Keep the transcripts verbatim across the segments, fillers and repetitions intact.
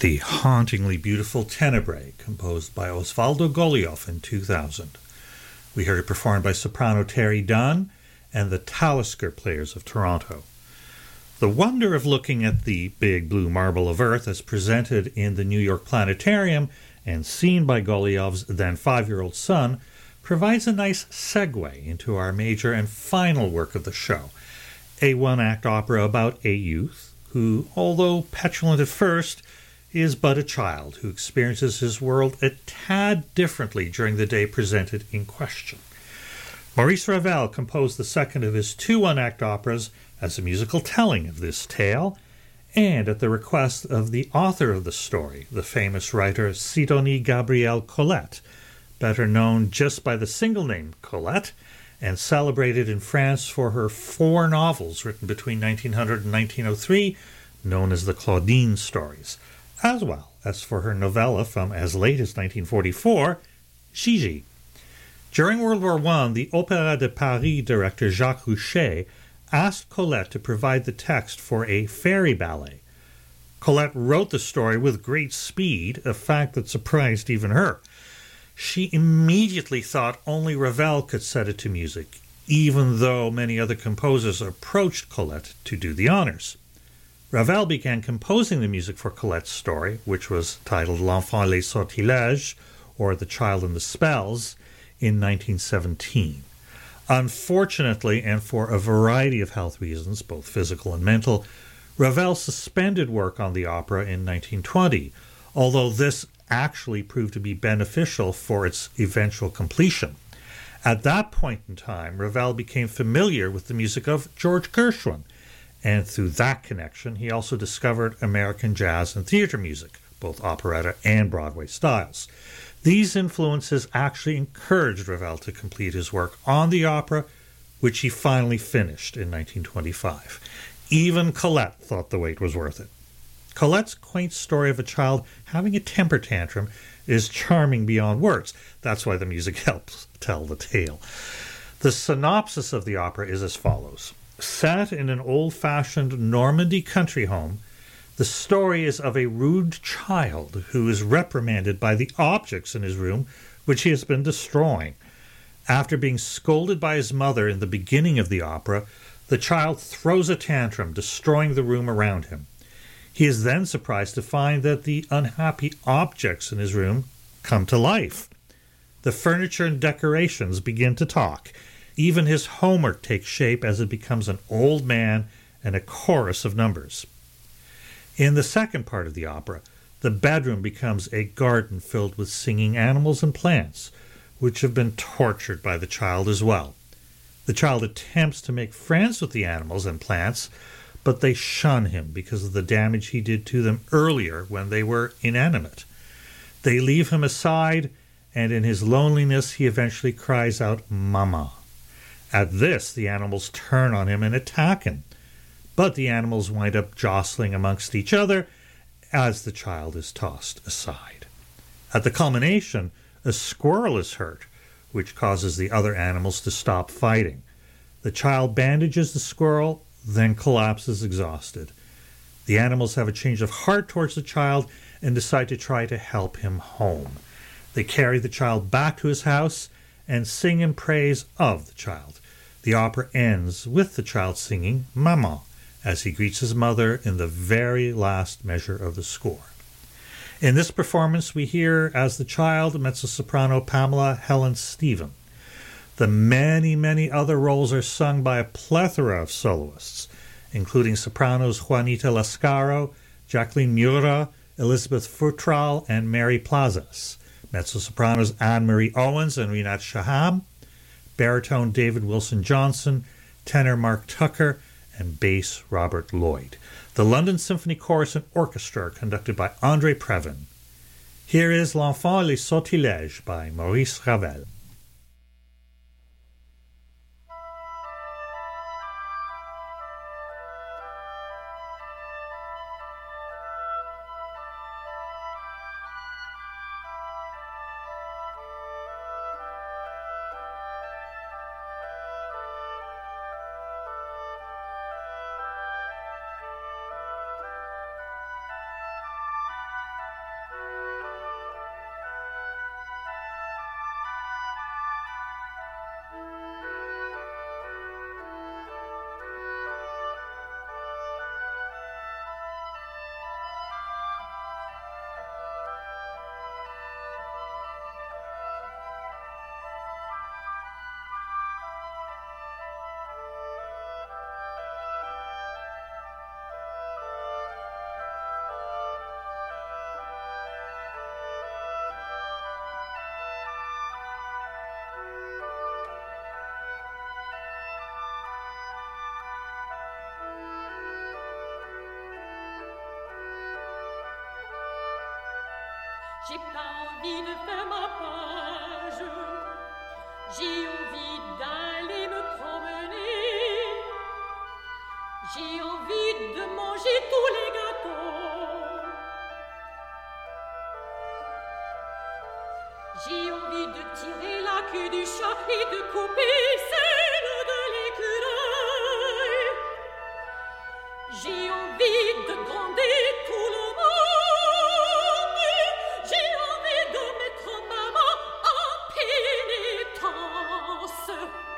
the hauntingly beautiful Tenebrae, composed by Osvaldo Golijov in two thousand. We heard it performed by soprano Terry Dunn and the Talisker Players of Toronto. The wonder of looking at the big blue marble of Earth as presented in the New York Planetarium and seen by Golijov's then five-year-old son provides a nice segue into our major and final work of the show, a one-act opera about a youth who, although petulant at first, is but a child who experiences his world a tad differently during the day presented in question. Maurice Ravel composed the second of his two one-act operas as a musical telling of this tale, and at the request of the author of the story, the famous writer Sidonie Gabrielle Colette, better known just by the single name Colette, and celebrated in France for her four novels written between nineteen hundred and nineteen oh three, known as the Claudine stories, as well as for her novella from as late as nineteen forty-four, Gigi. During World War One, the Opéra de Paris director Jacques Rouchet asked Colette to provide the text for a fairy ballet. Colette wrote the story with great speed, a fact that surprised even her. She immediately thought only Ravel could set it to music, even though many other composers approached Colette to do the honors. Ravel began composing the music for Colette's story, which was titled L'Enfant et les Sortilèges, or The Child and the Spells, in nineteen seventeen. Unfortunately, and for a variety of health reasons, both physical and mental, Ravel suspended work on the opera in nineteen twenty, although this actually proved to be beneficial for its eventual completion. At that point in time, Ravel became familiar with the music of George Gershwin, and through that connection, he also discovered American jazz and theater music, both operetta and Broadway styles. These influences actually encouraged Ravel to complete his work on the opera, which he finally finished in nineteen twenty-five. Even Colette thought the wait was worth it. Colette's quaint story of a child having a temper tantrum is charming beyond words. That's why the music helps tell the tale. The synopsis of the opera is as follows. Set in an old-fashioned Normandy country home, the story is of a rude child who is reprimanded by the objects in his room which he has been destroying. After being scolded by his mother in the beginning of the opera, the child throws a tantrum, destroying the room around him. He is then surprised to find that the unhappy objects in his room come to life. The furniture and decorations begin to talk. Even his homework takes shape as it becomes an old man and a chorus of numbers. In the second part of the opera, the bedroom becomes a garden filled with singing animals and plants, which have been tortured by the child as well. The child attempts to make friends with the animals and plants, but they shun him because of the damage he did to them earlier when they were inanimate. They leave him aside, and in his loneliness he eventually cries out, "Mama." At this, the animals turn on him and attack him. But the animals wind up jostling amongst each other as the child is tossed aside. At the culmination, a squirrel is hurt, which causes the other animals to stop fighting. The child bandages the squirrel, then collapses exhausted. The animals have a change of heart towards the child and decide to try to help him home. They carry the child back to his house and sing in praise of the child. The opera ends with the child singing "Maman" as he greets his mother in the very last measure of the score. In this performance, we hear as the child mezzo-soprano Pamela Helen Stephen. The many, many other roles are sung by a plethora of soloists, including sopranos Juanita Lascaro, Jacqueline Mura, Elizabeth Futrall, and Mary Plazas, mezzo-sopranos Anne-Marie Owens and Rinat Shaham, baritone David Wilson Johnson, tenor Mark Tucker, and bass Robert Lloyd. The London Symphony Chorus and Orchestra are conducted by André Previn. Here is L'Enfant et les Sortilèges by Maurice Ravel. J'ai pas envie de faire ma page. J'ai envie d'aller me promener. J'ai envie de manger tous les gâteaux. J'ai envie de tirer la queue du chat et de couper celle de l'écureuil. J'ai envie de gronder tout le monde. J'ai envie de mettre maman en pénitence.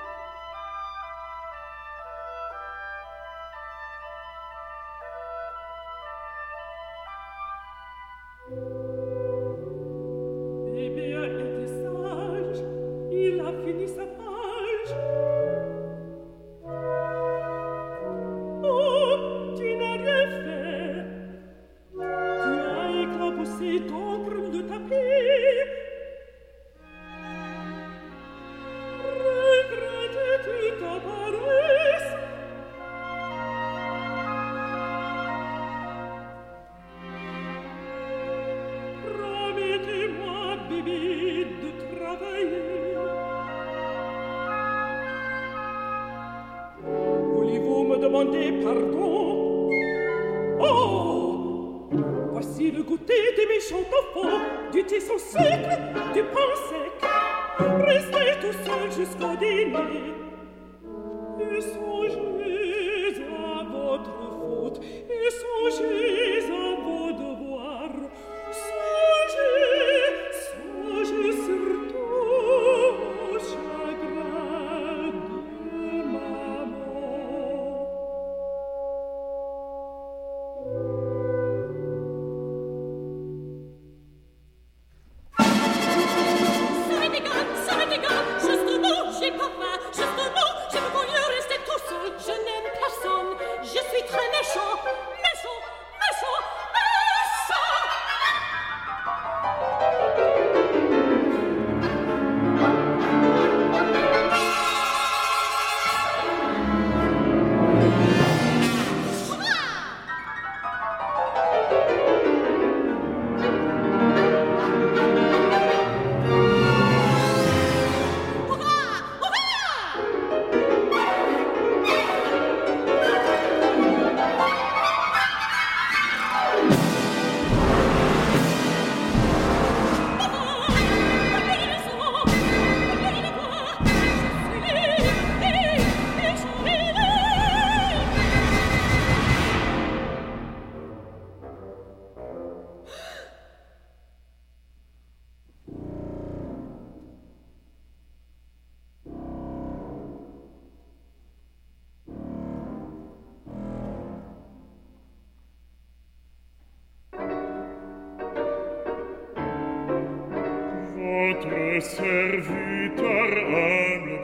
Votre serviteur, humble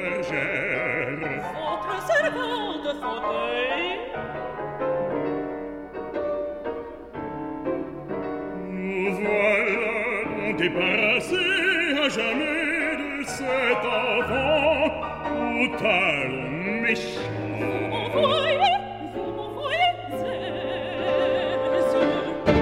bergère. Votre servante, fauteuil. Nous voilà débarrassés à jamais de cet enfant au talon méchant. Vous m'envoyez, vous m'envoyez zèle.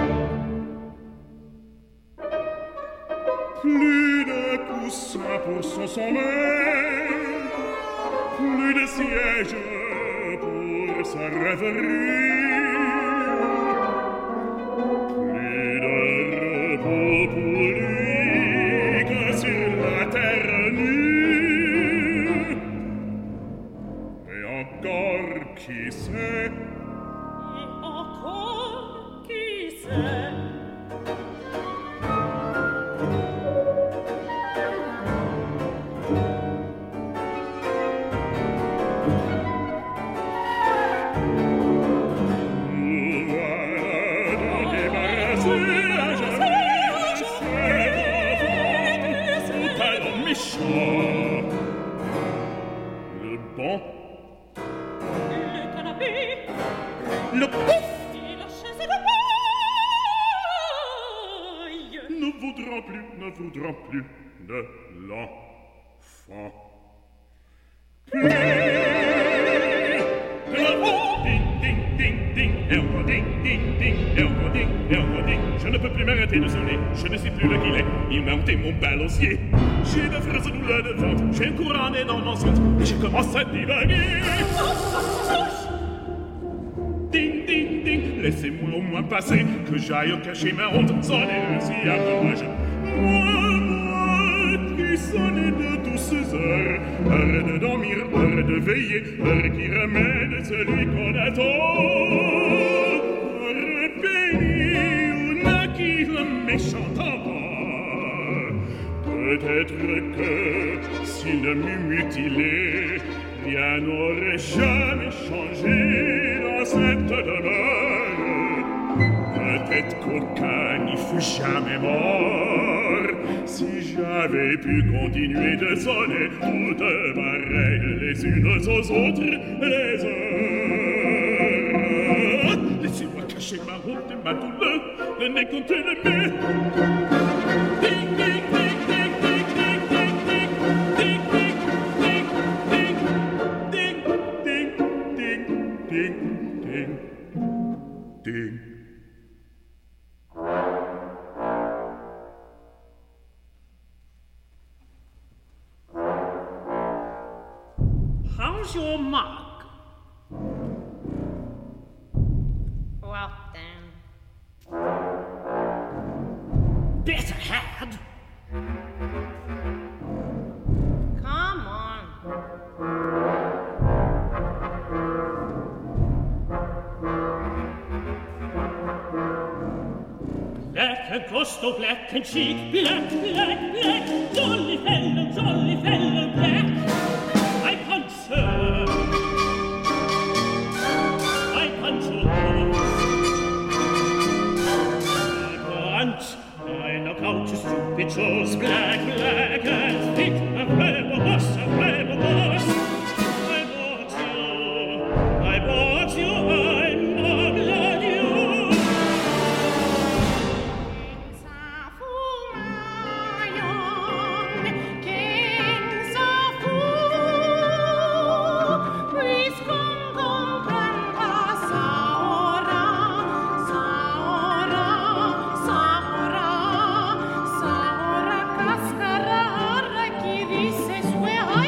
Plus de coussins pour son sommeil, plus de sièges pour sa rêverie, plus de repos pour lui que sur la terre nue. Et encore qui sait, Et encore qui sait. le banc, Le canapé. le pouf Et la chaise de paille. ne voudra plus, ne voudra plus de l'enfant. Plus de l'enfant. Ding, ding, ding, ding, et encore ding, ding, ding, et encore ding. et encore dit, je ne peux plus m'arrêter de sonner. Je ne sais plus lequel est. Il m'a ôté mon balancier. J'ai d'affreuses douleurs de ventre. J'ai un courant nez dans mon centre. Et je commence à divaguer. Ding, ding, ding. Laissez-moi au moins passer. Que j'aille cacher ma honte. Sonnez ainsi à mon âge. Moi, moi, qui sonnez de douces heures. Heure de dormir, heure de veiller. Heure qui ramène celui qu'on attend. Heure bénie où naquit le méchant enfant. Peut-être que s'il ne m'eût mutilé, rien n'aurait jamais changé dans cette demeure. Peut-être qu'aucun n'y fut jamais mort. Si j'avais pu continuer de sonner toutes pareilles les unes aux autres les heures. Laissez-moi cacher ma honte et ma douleur, le nez contre le mur. Ding, ding, ding, ding, ding, ding, ding, ding, ding, ding, ding, ding, ding, ding, ding. How's your mug? Well, then. Better had. Come on. Black and coastal, black and chic, black, black, black, jolly fellow, jolly fellow, black. I punch, sir. I punch you. I punch. I knock out your stupid shows. Black, black and thick. A flavor boss, a flavor boss. I bought you. I bought you. I'm not glad you. Where I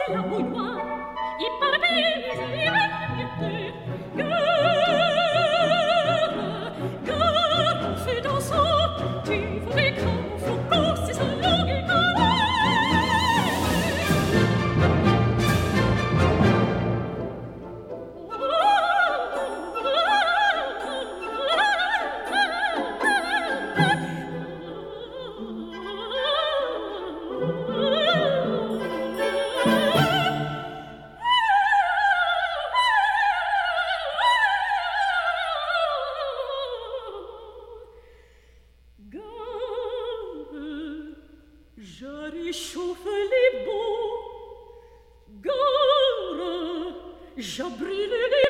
la bouilloire, y parvient et répété. Gare, gare, fais dansant, tu voudrais comme Foucault, c'est sa langue et j'abris les